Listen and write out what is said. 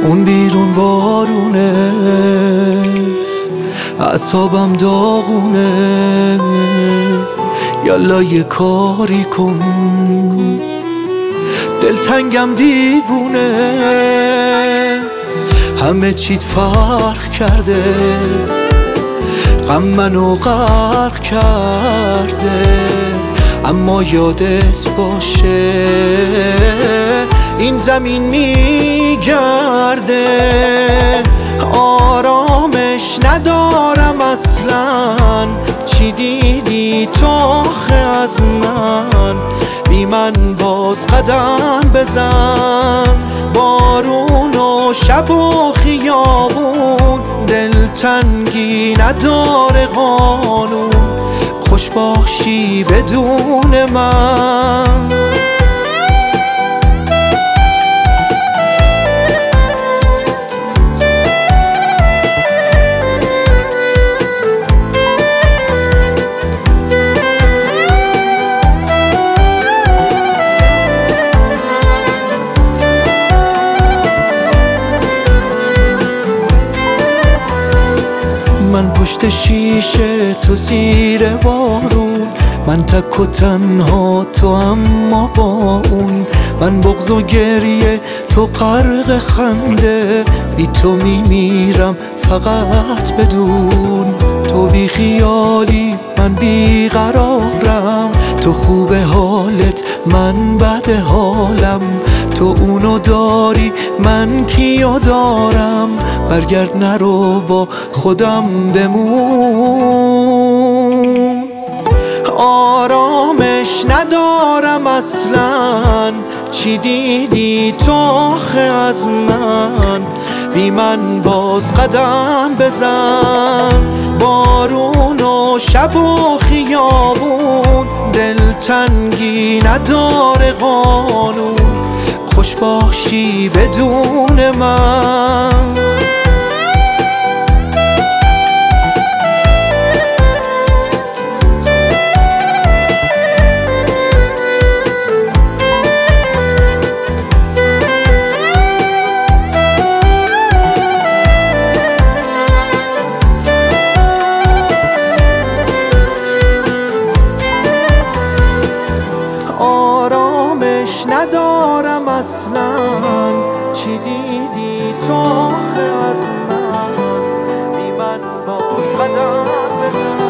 اون بیرون بارونه، اعصابم داغونه. یالا یه کاری کن، دلتنگم دیوونه. همه چیت فرق کرده، غم منو غرق کرده. اما یادت باشه این زمین میگرده. آرامش ندارم اصلا، چی دیدی تو آخه از من؟ بی من باز قدم بزن. بارون و شب و خیابون، دلتنگی نداره قانون. خوش باشی بدون من. من پشت شیشه، تو زیر بارون. من تک و تنها، تو اما با اون. من بغض و گریه، تو غرق خنده. بی تو میمیرم فقط بدون. تو بی خیالی، من بی قرارم. تو خوب حالت، من بد حالم. تو اونو داری، من کیو دارم؟ برگرد نرو، با خودم بمون. آرامش ندارم اصلا، چی دیدی تو آخه از من؟ بی من باز قدم بزن. بارون و شب و خیابون، دلتنگی نداره قانون. خوش باشی بدون من. آرامش ندارم اصلا، چی دیدی تو آخه از من؟ بی من باز قدم بزن.